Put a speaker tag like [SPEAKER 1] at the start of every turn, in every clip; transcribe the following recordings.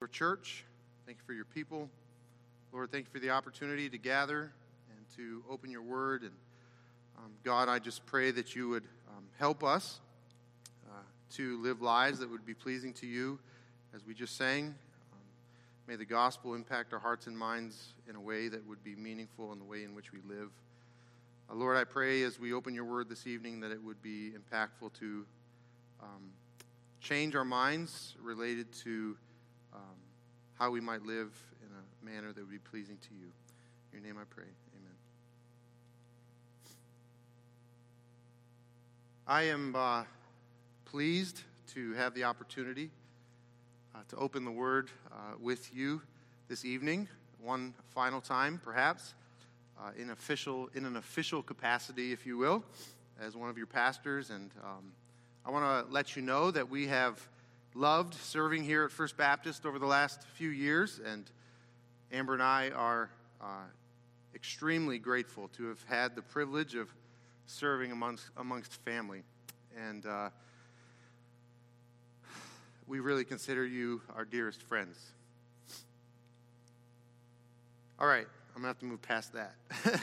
[SPEAKER 1] church. Thank you for your people. Lord, thank you for the opportunity to gather and to open your word. And God, I just pray that you would help us to live lives that would be pleasing to you as we just sang. May the gospel impact our hearts and minds in a way that would be meaningful in the way in which we live. Lord, I pray as we open your word this evening that it would be impactful to change our minds related to how we might live in a manner that would be pleasing to you. In your name I pray. Amen. I am pleased to have the opportunity to open the word with you this evening, one final time perhaps, in an official capacity, if you will, as one of your pastors. And I want to let you know that we have loved serving here at First Baptist over the last few years, and Amber and I are extremely grateful to have had the privilege of serving amongst family. And we really consider you our dearest friends. All right, I'm going to have to move past that.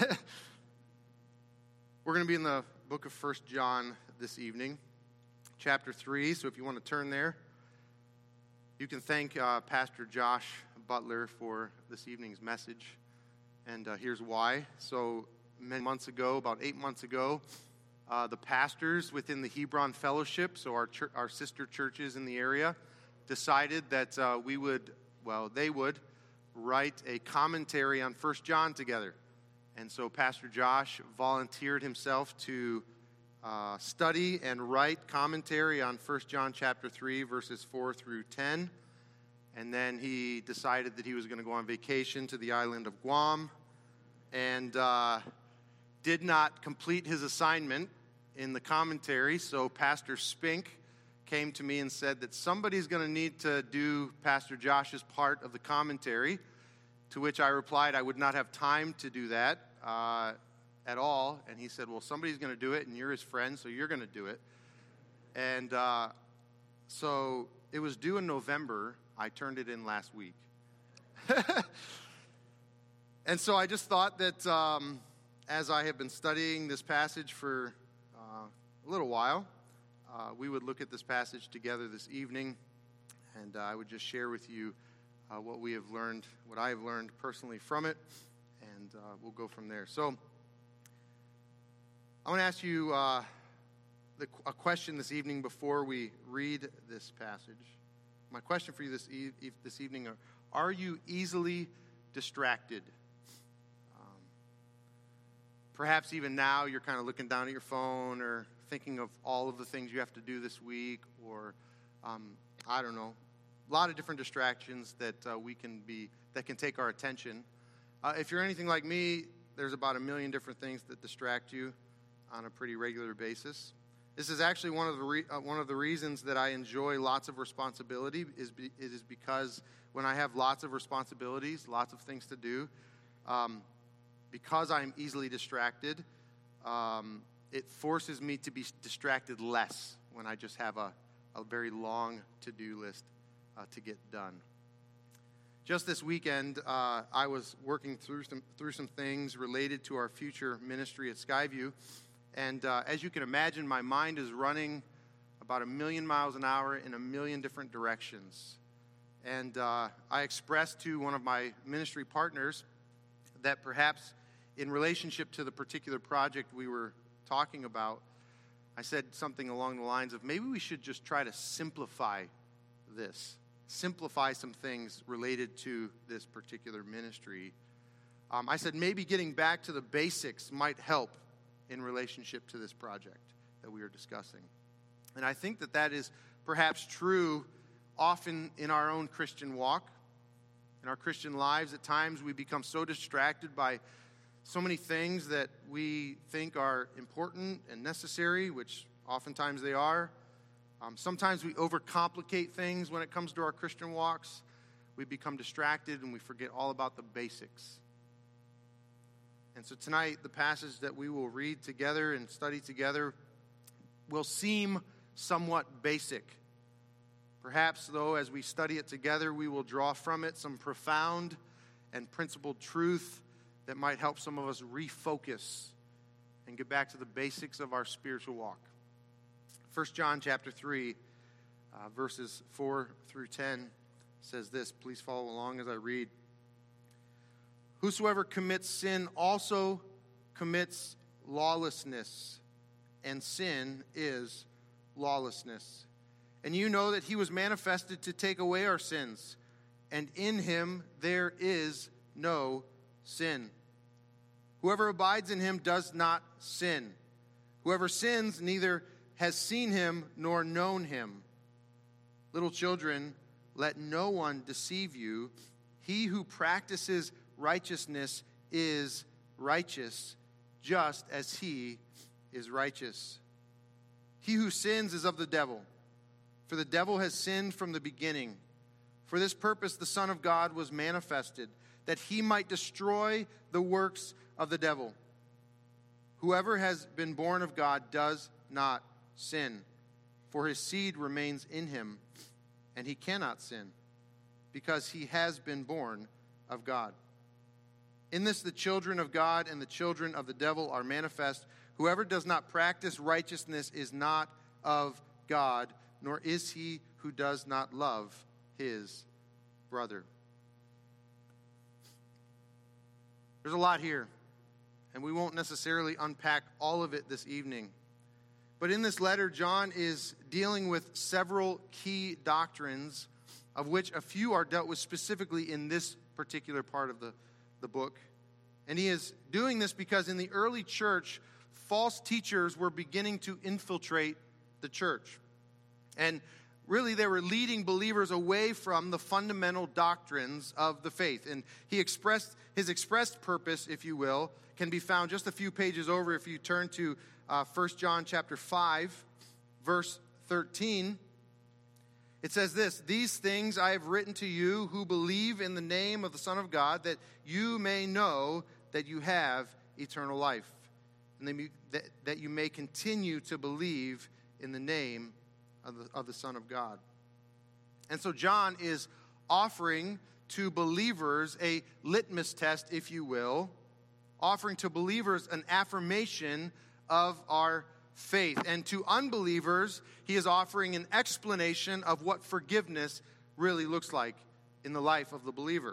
[SPEAKER 1] We're going to be in the book of 1 John this evening, chapter 3. So if you want to turn there, you can thank Pastor Josh Butler for this evening's message. And here's why. So many months ago, about 8 months ago, the pastors within the Hebron Fellowship, so our sister churches in the area, decided that they would write a commentary on 1 John together. And so Pastor Josh volunteered himself to study and write commentary on 1 John chapter 3, verses 4 through 10. And then he decided that he was going to go on vacation to the island of Guam and did not complete his assignment in the commentary. So Pastor Spink came to me and said that somebody's going to need to do Pastor Josh's part of the commentary, to which I replied I would not have time to do that at all. And he said, well, somebody's going to do it, and you're his friend, so you're going to do it. And so it was due in November. I turned it in last week. And so I just thought that as I have been studying this passage for a little while, we would look at this passage together this evening, and I would just share with you what we have learned, what I have learned personally from it, and we'll go from there. So I want to ask you a question this evening before we read this passage. My question for you this evening are you easily distracted? Perhaps even now you're kind of looking down at your phone or thinking of all of the things you have to do this week, or I don't know, a lot of different distractions that can take our attention. If you're anything like me, there's about a million different things that distract you on a pretty regular basis. This is actually one of the reasons that I enjoy lots of responsibility is because when I have lots of responsibilities, lots of things to do, because I'm easily distracted, it forces me to be distracted less when I just have a very long to-do list to get done. Just this weekend, I was working through some things related to our future ministry at Skyview, and as you can imagine, my mind is running about 1,000,000 miles an hour in 1,000,000 different directions. And I expressed to one of my ministry partners that perhaps in relationship to the particular project we were talking about, I said something along the lines of maybe we should just try to simplify some things related to this particular ministry. I said maybe getting back to the basics might help in relationship to this project that we are discussing. And I think that is perhaps true often in our own Christian walk, in our Christian lives. At times we become so distracted by so many things that we think are important and necessary, which oftentimes they are. Sometimes we overcomplicate things when it comes to our Christian walks. We become distracted and we forget all about the basics. And so tonight, the passage that we will read together and study together will seem somewhat basic. Perhaps, though, as we study it together, we will draw from it some profound and principled truth that might help some of us refocus and get back to the basics of our spiritual walk. 1 John chapter 3, verses 4 through 10 says this. Please follow along as I read. Whosoever commits sin also commits lawlessness, and sin is lawlessness. And you know that he was manifested to take away our sins, and in him there is no sin. Whoever abides in him does not sin. Whoever sins neither has seen him nor known him. Little children, let no one deceive you. He who practices righteousness is righteous, just as he is righteous. He who sins is of the devil, for the devil has sinned from the beginning. For this purpose the Son of God was manifested, that he might destroy the works of the devil. Whoever has been born of God does not sin, for his seed remains in him, and he cannot sin, because he has been born of God. In this the children of God and the children of the devil are manifest. Whoever does not practice righteousness is not of God, nor is he who does not love his brother. There's a lot here, and we won't necessarily unpack all of it this evening. But in this letter, John is dealing with several key doctrines, of which a few are dealt with specifically in this particular part of the book. And he is doing this because in the early church, false teachers were beginning to infiltrate the church. And really, they were leading believers away from the fundamental doctrines of the faith. And his expressed purpose, if you will, can be found just a few pages over if you turn to 1 John chapter 5, verse 13. It says this, "These things I have written to you who believe in the name of the Son of God, that you may know that you have eternal life, and that you may continue to believe in the name of the Son of God." And so John is offering to believers a litmus test, if you will, offering to believers an affirmation of our faith. And to unbelievers, he is offering an explanation of what forgiveness really looks like in the life of the believer.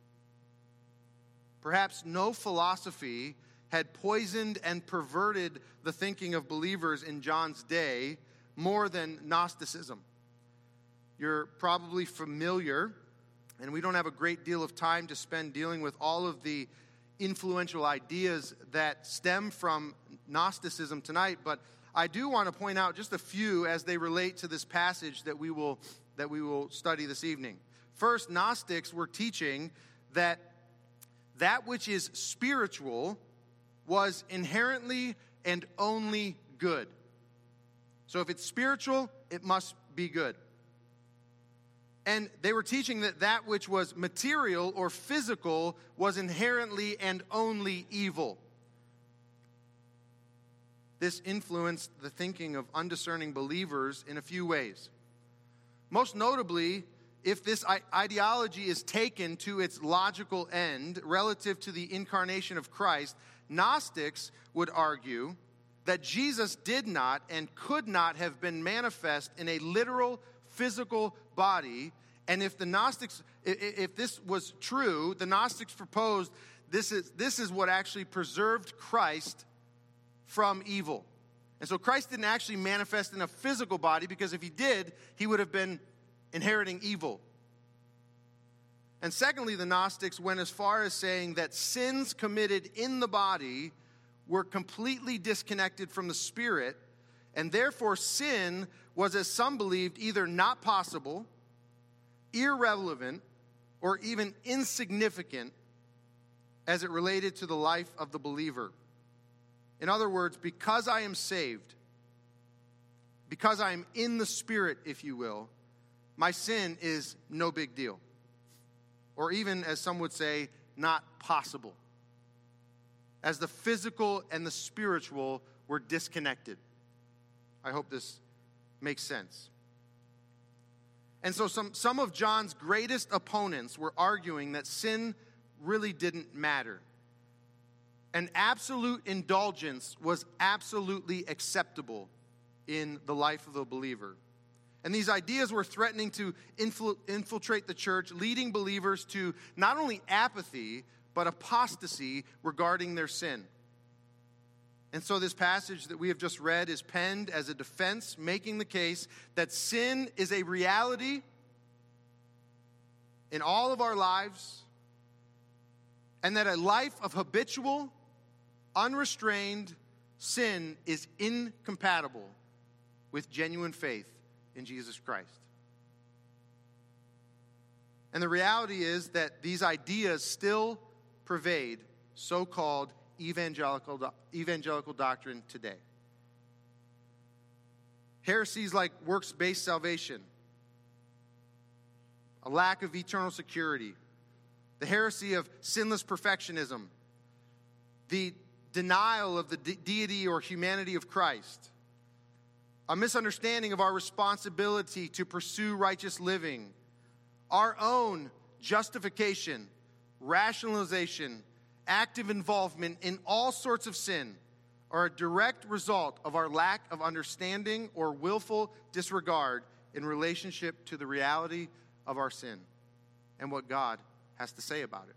[SPEAKER 1] Perhaps no philosophy had poisoned and perverted the thinking of believers in John's day more than Gnosticism. You're probably familiar, and we don't have a great deal of time to spend dealing with all of the influential ideas that stem from Gnosticism tonight, but I do want to point out just a few as they relate to this passage that we will study this evening. First, Gnostics were teaching that which is spiritual was inherently and only good. So if it's spiritual, it must be good. And they were teaching that which was material or physical was inherently and only evil. This influenced the thinking of undiscerning believers in a few ways. Most notably, if this ideology is taken to its logical end relative to the incarnation of Christ, Gnostics would argue that Jesus did not and could not have been manifest in a literal physical body. And if this was true, the Gnostics proposed this is what actually preserved Christ from evil. And so Christ didn't actually manifest in a physical body, because if he did, he would have been inheriting evil. And secondly, the Gnostics went as far as saying that sins committed in the body were completely disconnected from the spirit, and therefore sin was, as some believed, either not possible, irrelevant, or even insignificant as it related to the life of the believer. In other words, because I am saved, because I am in the Spirit, if you will, my sin is no big deal. Or even, as some would say, not possible. As the physical and the spiritual were disconnected. I hope this makes sense. And so some of John's greatest opponents were arguing that sin really didn't matter. And absolute indulgence was absolutely acceptable in the life of the believer. And these ideas were threatening to infiltrate the church, leading believers to not only apathy, but apostasy regarding their sin. And so this passage that we have just read is penned as a defense, making the case that sin is a reality in all of our lives, and that a life of habitual, unrestrained sin is incompatible with genuine faith in Jesus Christ. And the reality is that these ideas still pervade so-called evangelical doctrine today. Heresies like works-based salvation, a lack of eternal security, the heresy of sinless perfectionism, the denial of the deity or humanity of Christ, a misunderstanding of our responsibility to pursue righteous living, our own justification, rationalization, active involvement in all sorts of sin are a direct result of our lack of understanding or willful disregard in relationship to the reality of our sin and what God has to say about it.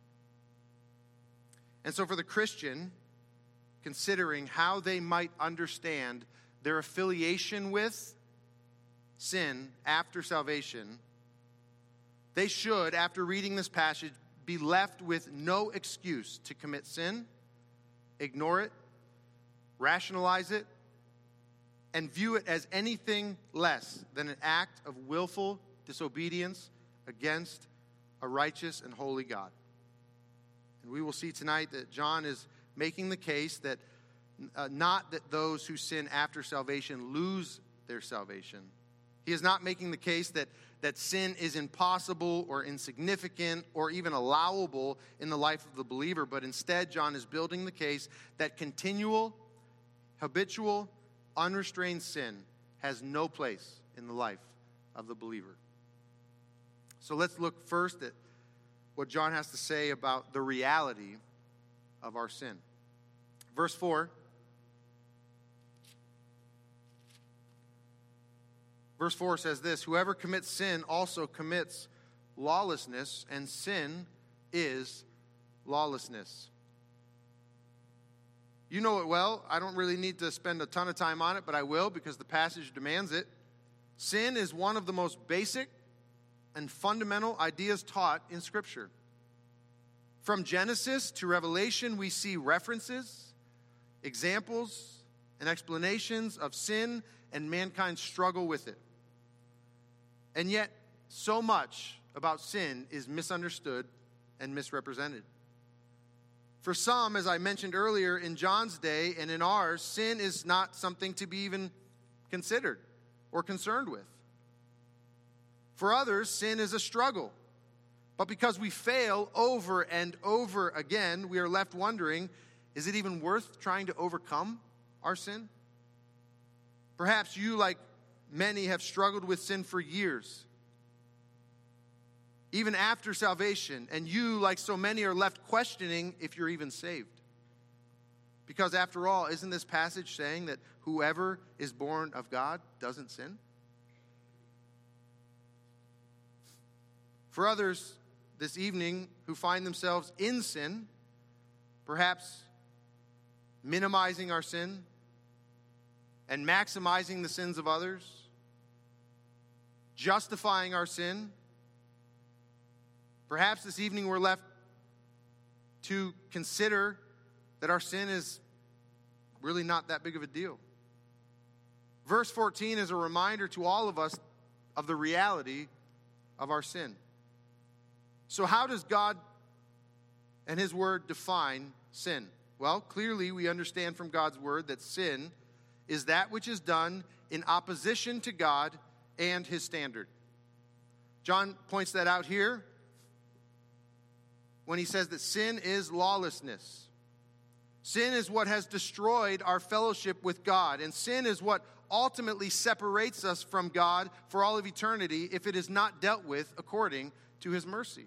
[SPEAKER 1] And so for the Christian, considering how they might understand their affiliation with sin after salvation, they should, after reading this passage, be left with no excuse to commit sin, ignore it, rationalize it, and view it as anything less than an act of willful disobedience against a righteous and holy God. And we will see tonight that John is making the case that not that those who sin after salvation lose their salvation. He is not making the case that sin is impossible or insignificant or even allowable in the life of the believer, but instead John is building the case that continual, habitual, unrestrained sin has no place in the life of the believer. So let's look first at what John has to say about the reality of our sin. Verse 4. Verse 4 says this: whoever commits sin also commits lawlessness, and sin is lawlessness. You know it well. I don't really need to spend a ton of time on it, but I will because the passage demands it. Sin is one of the most basic and fundamental ideas taught in Scripture. From Genesis to Revelation, we see references, examples, and explanations of sin and mankind's struggle with it. And yet, so much about sin is misunderstood and misrepresented. For some, as I mentioned earlier, in John's day and in ours, sin is not something to be even considered or concerned with. For others, sin is a struggle. But because we fail over and over again, we are left wondering, is it even worth trying to overcome our sin? Perhaps you, like many, have struggled with sin for years, even after salvation, and you, like so many, are left questioning if you're even saved. Because after all, isn't this passage saying that whoever is born of God doesn't sin? For others this evening who find themselves in sin, perhaps minimizing our sin and maximizing the sins of others, justifying our sin, perhaps this evening we're left to consider that our sin is really not that big of a deal. Verse 14 is a reminder to all of us of the reality of our sin. So how does God and His Word define sin? Well, clearly we understand from God's Word that sin is that which is done in opposition to God and His standard. John points that out here when he says that sin is lawlessness. Sin is what has destroyed our fellowship with God, and sin is what ultimately separates us from God for all of eternity if it is not dealt with according to his mercy.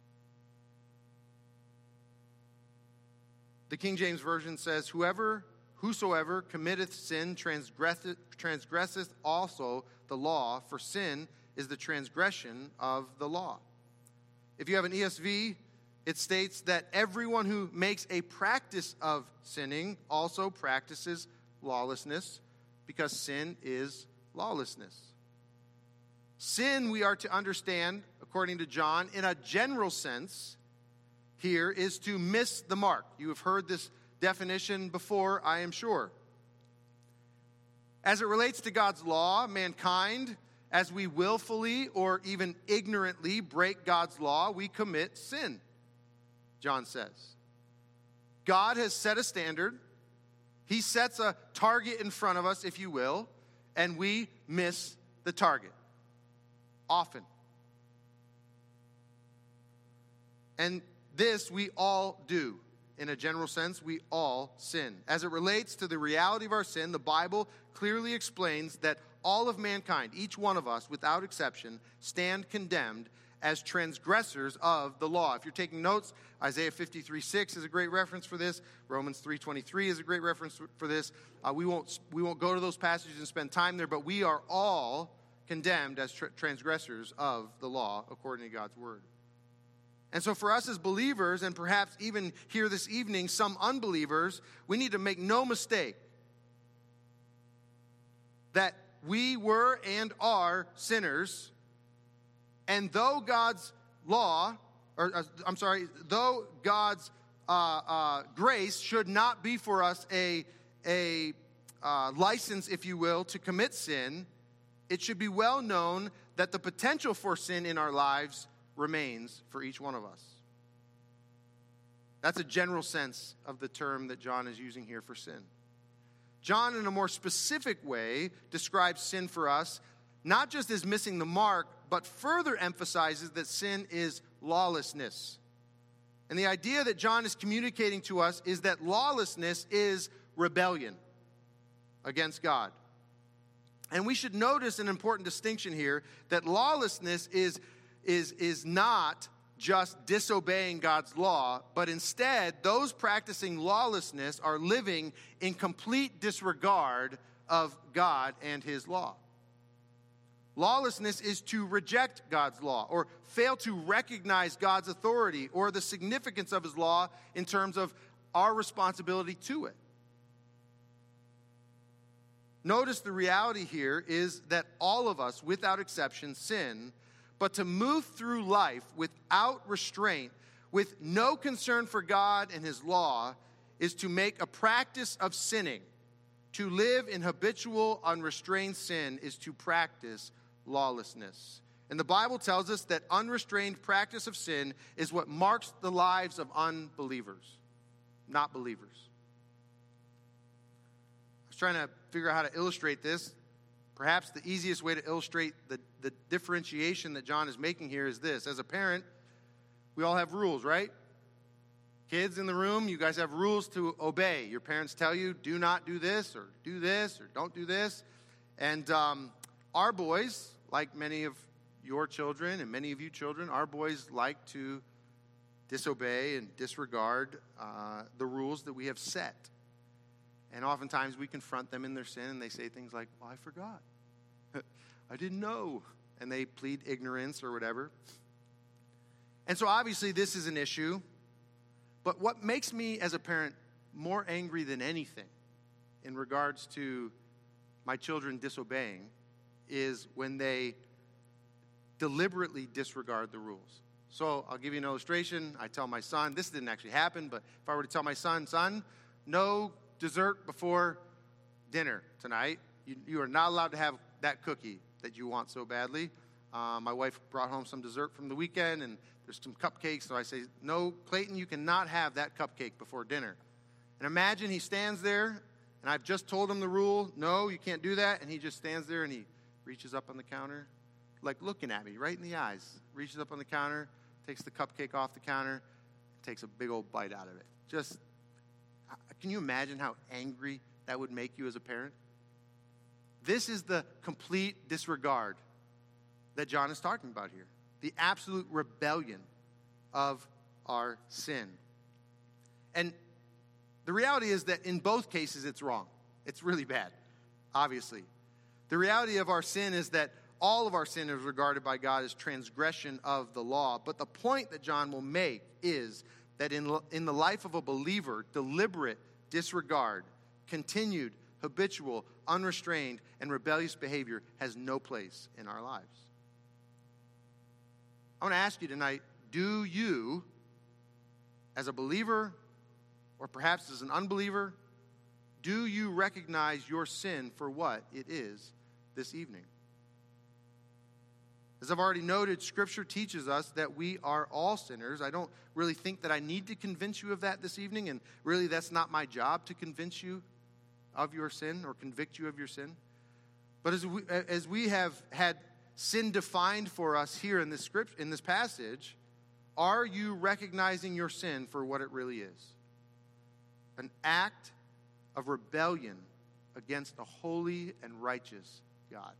[SPEAKER 1] The King James Version says, whosoever committeth sin transgresseth also the law, for sin is the transgression of the law. If you have an ESV, it states that everyone who makes a practice of sinning also practices lawlessness, because sin is lawlessness. Sin, we are to understand, according to John, in a general sense, here is to miss the mark. You have heard this definition before, I am sure. As it relates to God's law, mankind, as we willfully or even ignorantly break God's law, we commit sin, John says. God has set a standard. He sets a target in front of us, if you will, and we miss the target often. And this we all do. In a general sense, we all sin. As it relates to the reality of our sin, the Bible clearly explains that all of mankind, each one of us, without exception, stand condemned as transgressors of the law. If you're taking notes, Isaiah 53:6 is a great reference for this. Romans 3:23 is a great reference for this. We won't go to those passages and spend time there, but we are all condemned as transgressors of the law according to God's word. And so for us as believers, and perhaps even here this evening, some unbelievers, we need to make no mistake that we were and are sinners. And though God's law, though God's grace should not be for us a license, if you will, to commit sin, it should be well known that the potential for sin in our lives remains for each one of us. That's a general sense of the term that John is using here for sin. John, in a more specific way, describes sin for us, not just as missing the mark, but further emphasizes that sin is lawlessness. And the idea that John is communicating to us is that lawlessness is rebellion against God. And we should notice an important distinction here, that lawlessness is not just disobeying God's law, but instead those practicing lawlessness are living in complete disregard of God and his law. Lawlessness is to reject God's law or fail to recognize God's authority or the significance of his law in terms of our responsibility to it. Notice the reality here is that all of us, without exception, sin, but to move through life without restraint, with no concern for God and his law, is to make a practice of sinning. To live in habitual, unrestrained sin is to practice lawlessness. And the Bible tells us that unrestrained practice of sin is what marks the lives of unbelievers, not believers. I was trying to figure out how to illustrate this. Perhaps the easiest way to illustrate the differentiation that John is making here is this. As a parent, we all have rules, right? Kids in the room, you guys have rules to obey. Your parents tell you, do not do this, or don't do this. And our boys, like many of your children and many of you children, our boys like to disobey and disregard the rules that we have set. And oftentimes we confront them in their sin and they say things like, well, I forgot. I didn't know. And they plead ignorance or whatever. And so obviously this is an issue. But what makes me as a parent more angry than anything in regards to my children disobeying is when they deliberately disregard the rules. So I'll give you an illustration. I tell my son, this didn't actually happen, but if I were to tell my son, no dessert before dinner tonight. You are not allowed to have that cookie that you want so badly. My wife brought home some dessert from the weekend, and there's some cupcakes, so I say, no, Clayton, you cannot have that cupcake before dinner. And imagine he stands there, and I've just told him the rule, no, you can't do that, and he just stands there and he reaches up on the counter, like looking at me right in the eyes, reaches up on the counter, takes the cupcake off the counter, takes a big old bite out of it. Just Can you imagine how angry that would make you as a parent? This is the complete disregard that John is talking about here. The absolute rebellion of our sin. And the reality is that in both cases it's wrong. It's really bad, obviously. The reality of our sin is that all of our sin is regarded by God as transgression of the law. But the point that John will make is that in the life of a believer, deliberate disregard, continued, habitual, unrestrained, and rebellious behavior has no place in our lives. I want to ask you tonight, do you, as a believer, or perhaps as an unbeliever, do you recognize your sin for what it is this evening? As I've already noted, Scripture teaches us that we are all sinners. I don't really think that I need to convince you of that this evening, and really that's not my job to convince you of your sin or convict you of your sin. But as we have had sin defined for us here in this script, in this passage, are you recognizing your sin for what it really is? An act of rebellion against a holy and righteous God.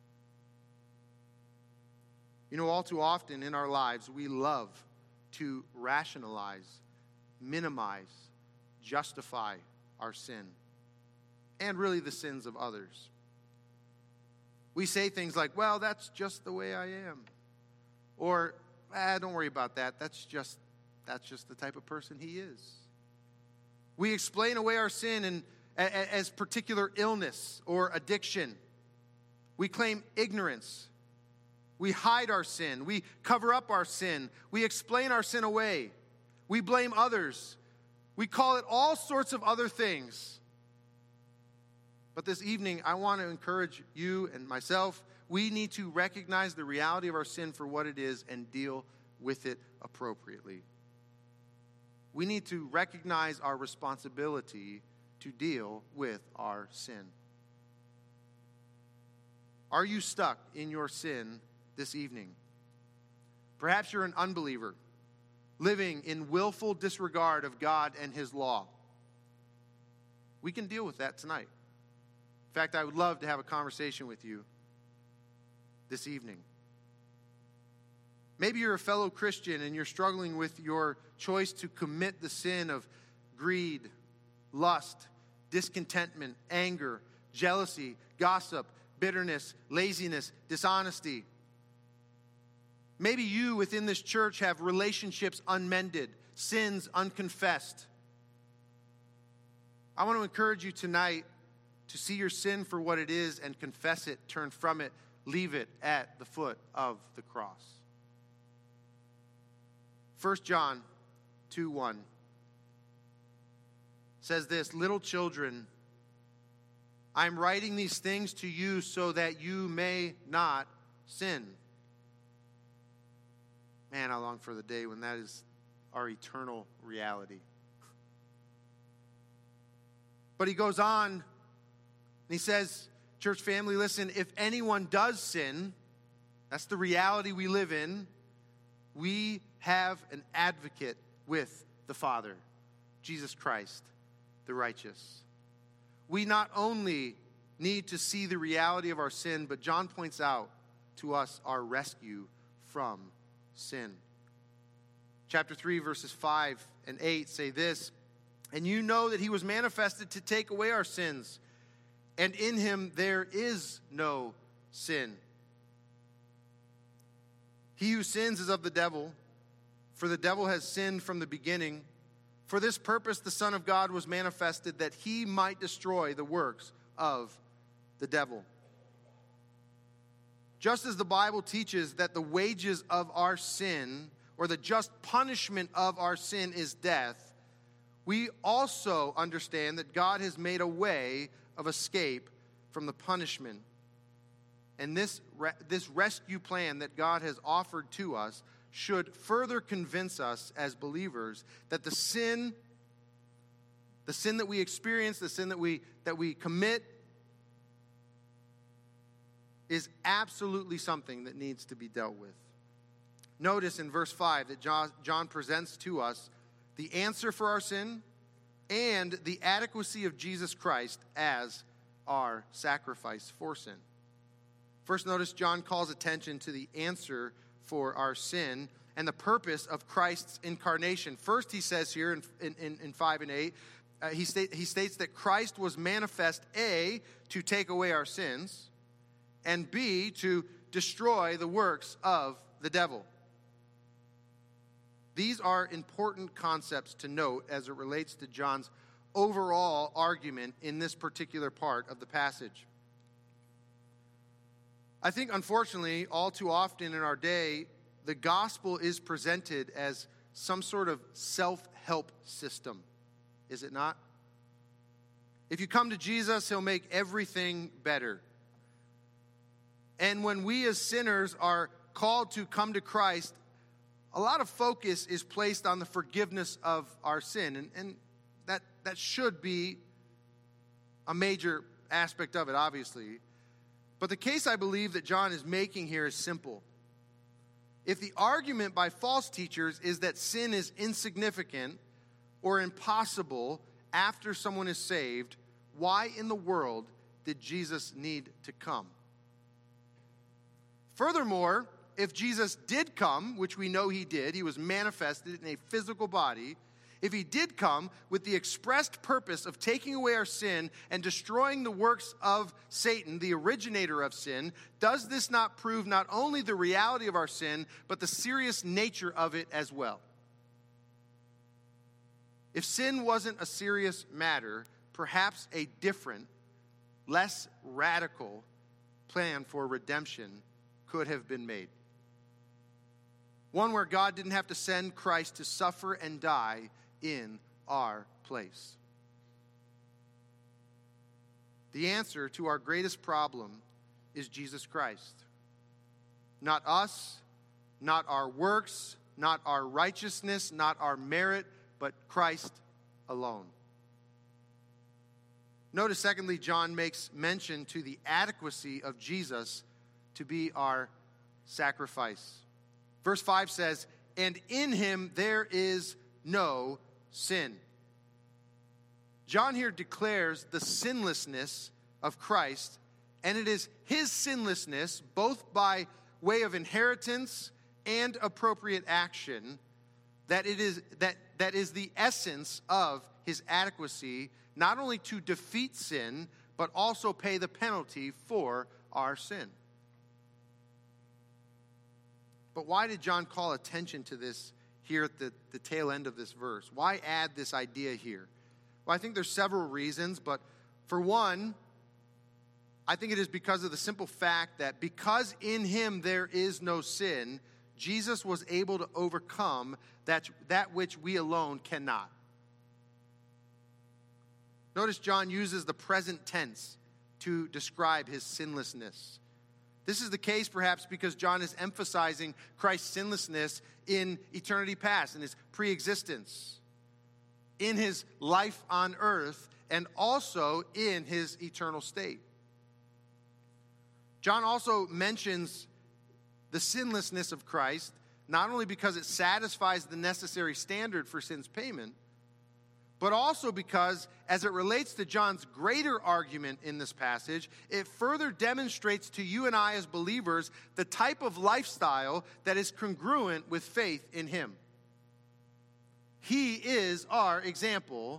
[SPEAKER 1] You know, all too often in our lives, we love to rationalize, minimize, justify our sin, and really the sins of others. We say things like, well, that's just the way I am. Or, don't worry about that. That's just the type of person he is. We explain away our sin as particular illness or addiction. We claim ignorance. We hide our sin. We cover up our sin. We explain our sin away. We blame others. We call it all sorts of other things. But this evening, I want to encourage you and myself. We need to recognize the reality of our sin for what it is and deal with it appropriately. We need to recognize our responsibility to deal with our sin. Are you stuck in your sin this evening? Perhaps you're an unbeliever, living in willful disregard of God and His law. We can deal with that tonight. In fact, I would love to have a conversation with you this evening. Maybe you're a fellow Christian and you're struggling with your choice to commit the sin of greed, lust, discontentment, anger, jealousy, gossip, bitterness, laziness, dishonesty. Maybe you within this church have relationships unmended, sins unconfessed. I want to encourage you tonight to see your sin for what it is and confess it, turn from it, leave it at the foot of the cross. 1 John 2:1 says this, "Little children, I am writing these things to you so that you may not sin." Man, I long for the day when that is our eternal reality. But he goes on, and he says, church family, listen, if anyone does sin, that's the reality we live in, we have an advocate with the Father, Jesus Christ, the righteous. We not only need to see the reality of our sin, but John points out to us our rescue from sin. Chapter 3, verses 5 and 8 say this, "And you know that he was manifested to take away our sins, and in him there is no sin. He who sins is of the devil, for the devil has sinned from the beginning. For this purpose the Son of God was manifested, that he might destroy the works of the devil." Just as the Bible teaches that the wages of our sin, or the just punishment of our sin, is death, we also understand that God has made a way of escape from the punishment. And this rescue plan that God has offered to us should further convince us as believers that the sin that we experience, the sin that we commit, is absolutely something that needs to be dealt with. Notice in verse 5 that John presents to us the answer for our sin, and the adequacy of Jesus Christ as our sacrifice for sin. First, notice John calls attention to the answer for our sin and the purpose of Christ's incarnation. First, he says here in 5 and 8, he states that Christ was manifest, A, to take away our sins, and B, to destroy the works of the devil. These are important concepts to note as it relates to John's overall argument in this particular part of the passage. I think, unfortunately, all too often in our day, the gospel is presented as some sort of self-help system. Is it not? If you come to Jesus, he'll make everything better. And when we as sinners are called to come to Christ, a lot of focus is placed on the forgiveness of our sin. And that should be a major aspect of it, obviously. But the case I believe that John is making here is simple. If the argument by false teachers is that sin is insignificant or impossible after someone is saved, why in the world did Jesus need to come? Furthermore, if Jesus did come, which we know he did, he was manifested in a physical body. If he did come with the expressed purpose of taking away our sin and destroying the works of Satan, the originator of sin, does this not prove not only the reality of our sin, but the serious nature of it as well? If sin wasn't a serious matter, perhaps a different, less radical plan for redemption could have been made. One where God didn't have to send Christ to suffer and die in our place. The answer to our greatest problem is Jesus Christ. Not us, not our works, not our righteousness, not our merit, but Christ alone. Notice, secondly, John makes mention to the adequacy of Jesus to be our sacrifice. Verse 5 says, "And in him there is no sin." John here declares the sinlessness of Christ, and it is his sinlessness, both by way of inheritance and appropriate action, that is the essence of his adequacy, not only to defeat sin, but also pay the penalty for our sin. But why did John call attention to this here at the tail end of this verse? Why add this idea here? Well, I think there's several reasons, but for one, I think it is because of the simple fact that because in him there is no sin, Jesus was able to overcome that which we alone cannot. Notice John uses the present tense to describe his sinlessness. This is the case perhaps because John is emphasizing Christ's sinlessness in eternity past, in his pre-existence, in his life on earth, and also in his eternal state. John also mentions the sinlessness of Christ, not only because it satisfies the necessary standard for sin's payment, but also because, as it relates to John's greater argument in this passage, it further demonstrates to you and I as believers the type of lifestyle that is congruent with faith in him. He is our example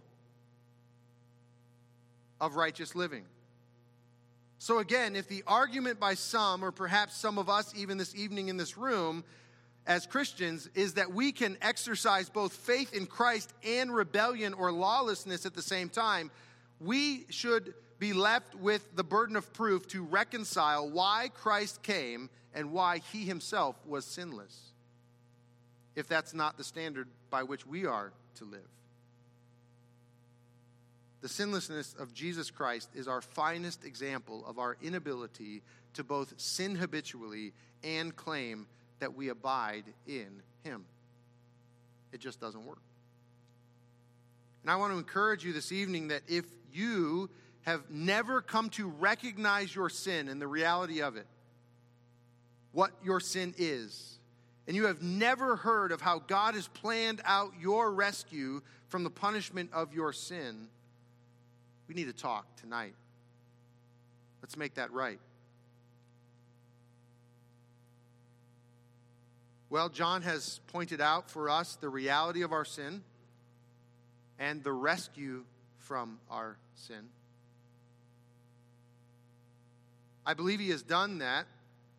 [SPEAKER 1] of righteous living. So again, if the argument by some, or perhaps some of us even this evening in this room, as Christians, is that we can exercise both faith in Christ and rebellion or lawlessness at the same time, we should be left with the burden of proof to reconcile why Christ came and why he himself was sinless, if that's not the standard by which we are to live. The sinlessness of Jesus Christ is our finest example of our inability to both sin habitually and claim that we abide in him. It just doesn't work. And I want to encourage you this evening that if you have never come to recognize your sin and the reality of it, what your sin is, and you have never heard of how God has planned out your rescue from the punishment of your sin, we need to talk tonight. Let's make that right. Well, John has pointed out for us the reality of our sin and the rescue from our sin. I believe he has done that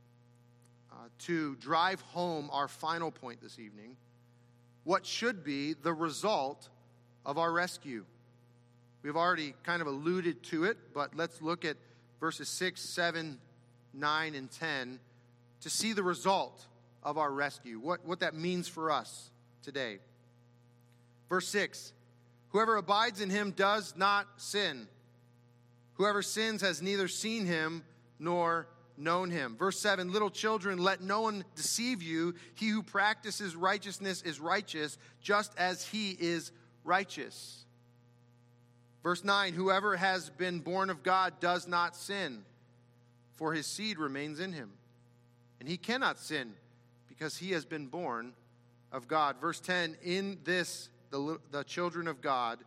[SPEAKER 1] to drive home our final point this evening, what should be the result of our rescue. We've already kind of alluded to it, but let's look at verses 6, 7, 9, and 10 to see the result of our rescue, what that means for us today. Verse 6, whoever abides in him does not sin. Whoever sins has neither seen him nor known him. Verse 7, little children, let no one deceive you. He who practices righteousness is righteous, just as he is righteous. Verse 9, whoever has been born of God does not sin, for his seed remains in him. And he cannot sin, because he has been born of God. Verse 10, in this the children of God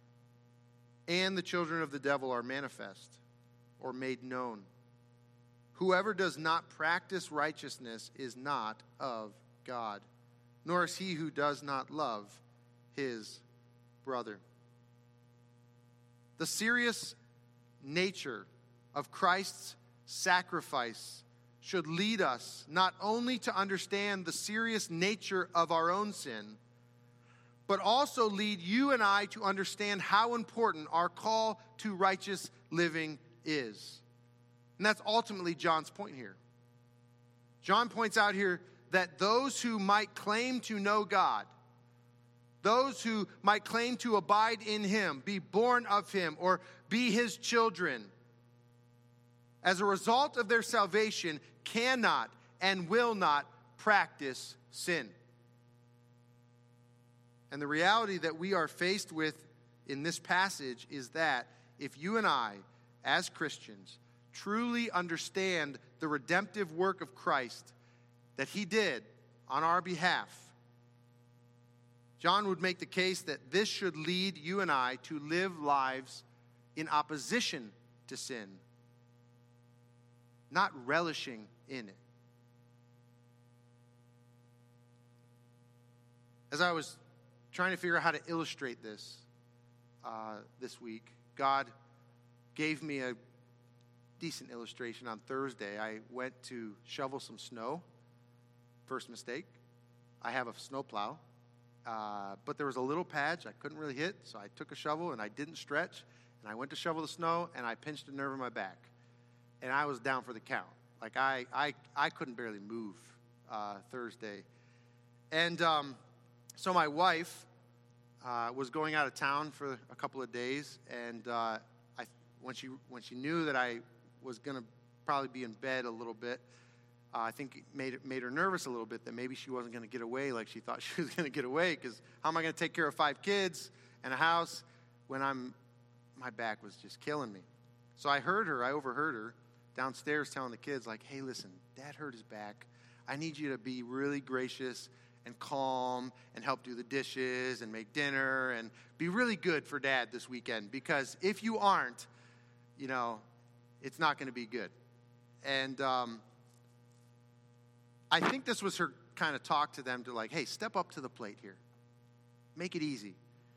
[SPEAKER 1] and the children of the devil are manifest, or made known. Whoever does not practice righteousness is not of God, nor is he who does not love his brother. The serious nature of Christ's sacrifice should lead us not only to understand the serious nature of our own sin, but also lead you and I to understand how important our call to righteous living is. And that's ultimately John's point here. John points out here that those who might claim to know God, those who might claim to abide in him, be born of him, or be his children, as a result of their salvation, cannot and will not practice sin. And the reality that we are faced with in this passage is that if you and I, as Christians, truly understand the redemptive work of Christ that he did on our behalf, John would make the case that this should lead you and I to live lives in opposition to sin, not relishing in it. As I was trying to figure out how to illustrate this this week, God gave me a decent illustration on Thursday. I went to shovel some snow. First mistake. I have a snowplow, but there was a little patch I couldn't really hit, so I took a shovel and I didn't stretch, and I went to shovel the snow and I pinched a nerve in my back, and I was down for the count. Like I couldn't barely move Thursday, and so my wife was going out of town for a couple of days, and when she knew that I was going to probably be in bed a little bit, I think it made her nervous a little bit that maybe she wasn't going to get away like she thought she was going to get away, because how am I going to take care of 5 kids and a house when my back was just killing me? So I overheard her downstairs telling the kids, like, hey, listen, Dad hurt his back. I need you to be really gracious and calm and help do the dishes and make dinner and be really good for Dad this weekend, because if you aren't, it's not going to be good. And I think this was her kind of talk to them to, like, hey, step up to the plate here. Make it easy.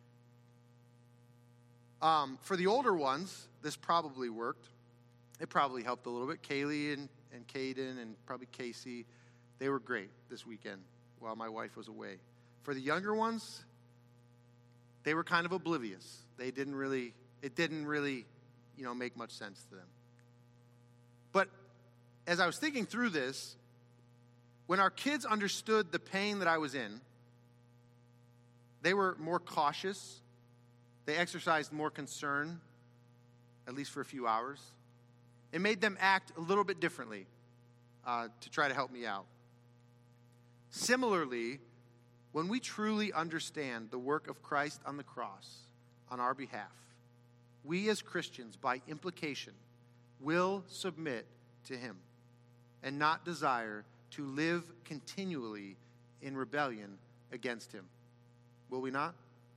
[SPEAKER 1] For the older ones, this probably worked. It probably helped a little bit. Kaylee and Caden and probably Casey, they were great this weekend while my wife was away. For the younger ones, they were kind of oblivious. It didn't really, make much sense to them. But as I was thinking through this, when our kids understood the pain that I was in, they were more cautious. They exercised more concern, at least for a few hours. It made them act a little bit differently to try to help me out. Similarly, when we truly understand the work of Christ on the cross on our behalf, we as Christians, by implication, will submit to him and not desire to live continually in rebellion against him. Will we not?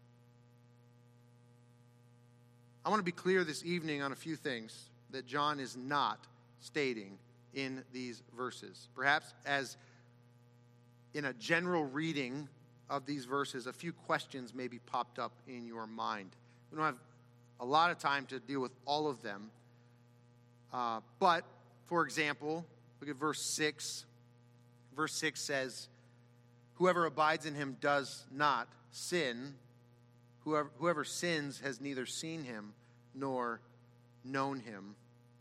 [SPEAKER 1] I want to be clear this evening on a few things that John is not stating in these verses. Perhaps as in a general reading of these verses, a few questions maybe popped up in your mind. We don't have a lot of time to deal with all of them. But, for example, look at verse 6. Verse 6 says, whoever abides in him does not sin. Whoever sins has neither seen him nor known him.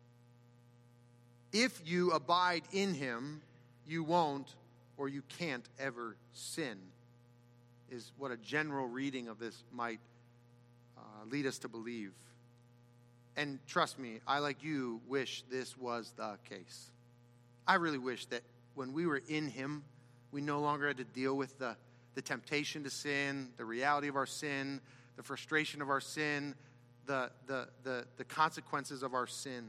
[SPEAKER 1] If you abide in him, you won't or you can't ever sin, is what a general reading of this might lead us to believe. And trust me, I, like you, wish this was the case. I really wish that when we were in him, we no longer had to deal with the temptation to sin, the reality of our sin, the frustration of our sin, the consequences of our sin.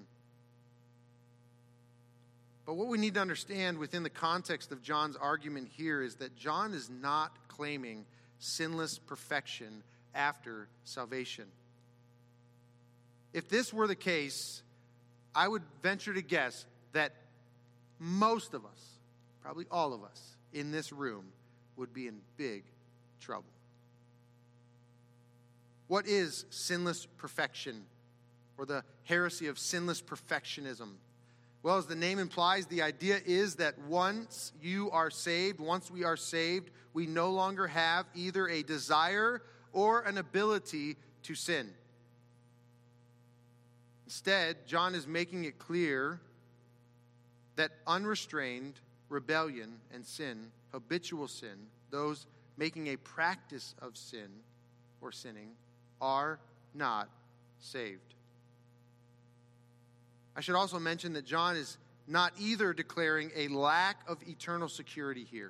[SPEAKER 1] But what we need to understand within the context of John's argument here is that John is not claiming sinless perfection after salvation. If this were the case, I would venture to guess that most of us, probably all of us in this room, would be in big trouble. What is sinless perfection, or the heresy of sinless perfectionism? Well, as the name implies, the idea is that once we are saved, we no longer have either a desire or an ability to sin. Instead, John is making it clear that unrestrained rebellion and sin, habitual sin, those making a practice of sin or sinning, are not saved. I should also mention that John is not either declaring a lack of eternal security here,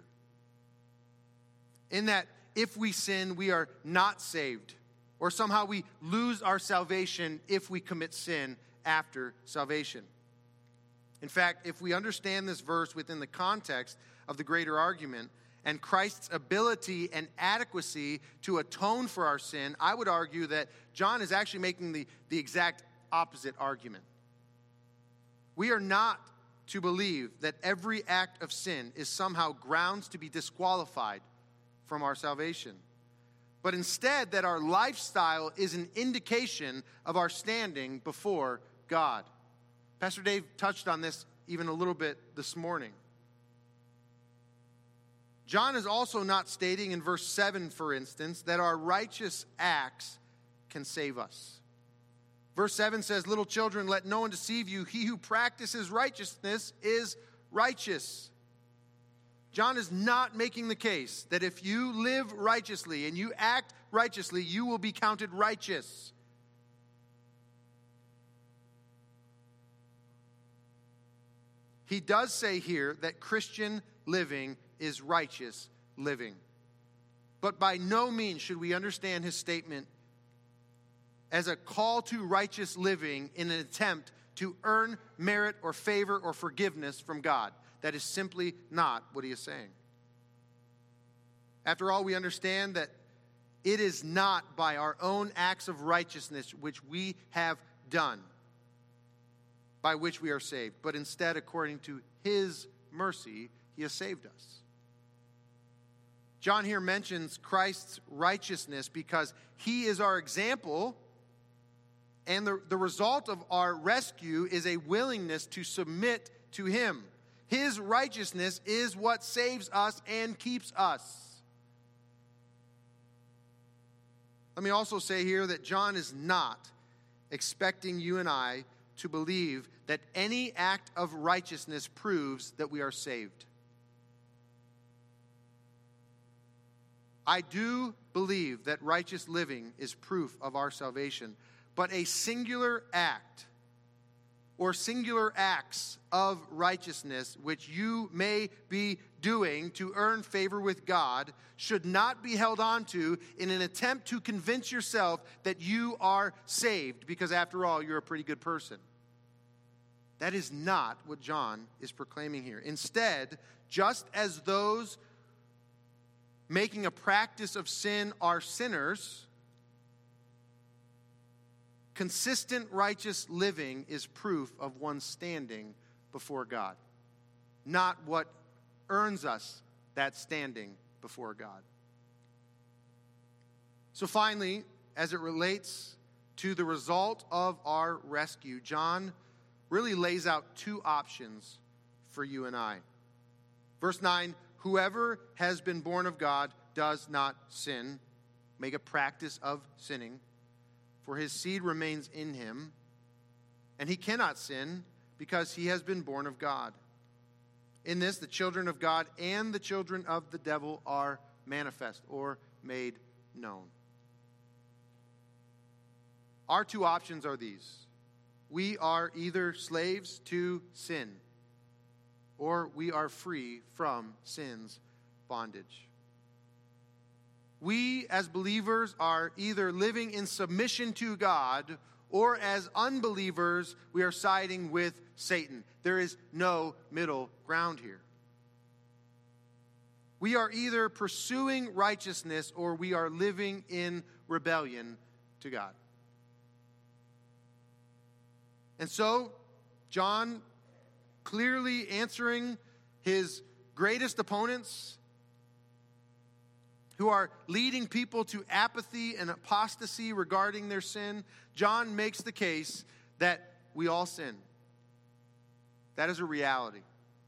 [SPEAKER 1] in that if we sin, we are not saved, or somehow we lose our salvation if we commit sin after salvation. In fact, if we understand this verse within the context of the greater argument and Christ's ability and adequacy to atone for our sin, I would argue that John is actually making the exact opposite argument. We are not to believe that every act of sin is somehow grounds to be disqualified from our salvation, but instead that our lifestyle is an indication of our standing before God. Pastor Dave touched on this even a little bit this morning. John is also not stating in verse 7, for instance, that our righteous acts can save us. Verse 7 says, little children, let no one deceive you. He who practices righteousness is righteous. John is not making the case that if you live righteously and you act righteously, you will be counted righteous. He does say here that Christian living is righteous living. But by no means should we understand his statement as a call to righteous living in an attempt to earn merit or favor or forgiveness from God. That is simply not what he is saying. After all, we understand that it is not by our own acts of righteousness which we have done by which we are saved, but instead, according to his mercy, he has saved us. John here mentions Christ's righteousness because he is our example, and the result of our rescue is a willingness to submit to him. His righteousness is what saves us and keeps us. Let me also say here that John is not expecting you and I to believe that any act of righteousness proves that we are saved. I do believe that righteous living is proof of our salvation, but a singular act or singular acts of righteousness which you may be doing to earn favor with God should not be held on to in an attempt to convince yourself that you are saved, because after all, you're a pretty good person. That is not what John is proclaiming here. Instead, just as those making a practice of sin are sinners, consistent righteous living is proof of one's standing before God, not what earns us that standing before God. So finally, as it relates to the result of our rescue, John really lays out two options for you and I. Verse 9, whoever has been born of God does not sin, make a practice of sinning, for his seed remains in him, and he cannot sin because he has been born of God. In this, the children of God and the children of the devil are manifest or made known. Our two options are these. We are either slaves to sin, or we are free from sin's bondage. We, as believers, are either living in submission to God, or as unbelievers, we are siding with Satan. There is no middle ground here. We are either pursuing righteousness, or we are living in rebellion to God. And so, John, clearly answering his greatest opponents, who are leading people to apathy and apostasy regarding their sin, John makes the case that we all sin. That is a reality.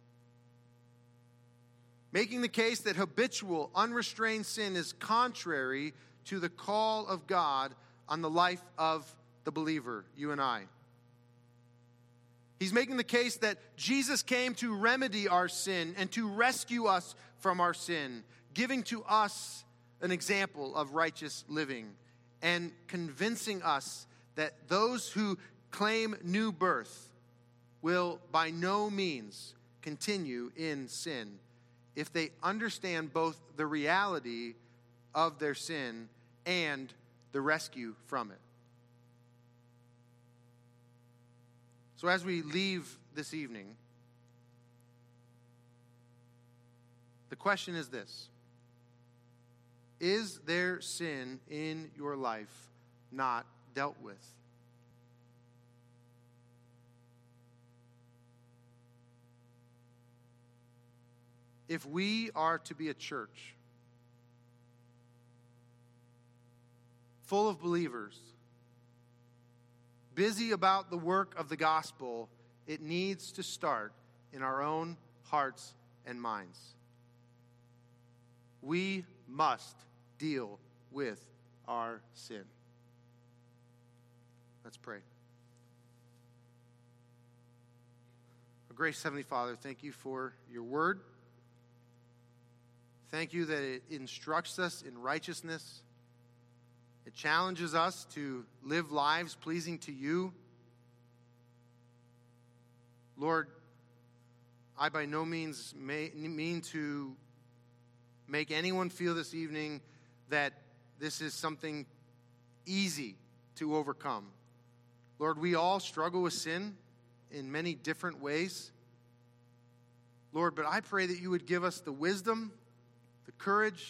[SPEAKER 1] Making the case that habitual, unrestrained sin is contrary to the call of God on the life of the believer, you and I. He's making the case that Jesus came to remedy our sin and to rescue us from our sin, giving to us an example of righteous living and convincing us that those who claim new birth will by no means continue in sin if they understand both the reality of their sin and the rescue from it. So as we leave this evening, the question is this: is there sin in your life not dealt with? If we are to be a church full of believers, busy about the work of the gospel, it needs to start in our own hearts and minds. We must deal with our sin. Let's pray. Our gracious Heavenly Father, thank you for your word. Thank you that it instructs us in righteousness. It challenges us to live lives pleasing to you. Lord, I by no means mean to make anyone feel this evening that this is something easy to overcome. Lord, we all struggle with sin in many different ways. Lord, but I pray that you would give us the wisdom, the courage,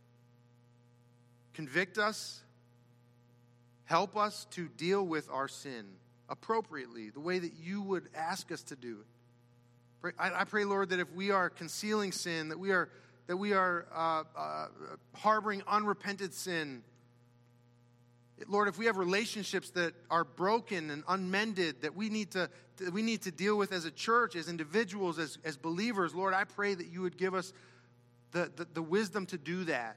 [SPEAKER 1] convict us, help us to deal with our sin appropriately, the way that you would ask us to do it. I pray, Lord, that if we are concealing sin, that we are harboring unrepented sin, Lord, if we have relationships that are broken and unmended, that we need to deal with as a church, as individuals, as believers, Lord, I pray that you would give us the wisdom to do that.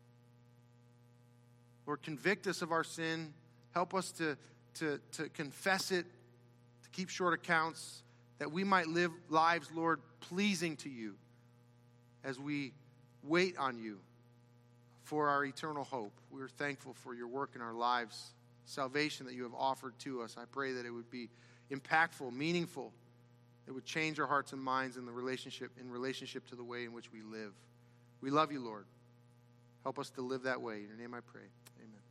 [SPEAKER 1] Lord, convict us of our sin. Help us to confess it, to keep short accounts, that we might live lives, Lord, pleasing to you as we wait on you for our eternal hope. We are thankful for your work in our lives, salvation that you have offered to us. I pray that it would be impactful, meaningful. It would change our hearts and minds in relationship to the way in which we live. We love you, Lord. Help us to live that way. In your name I pray. Amen.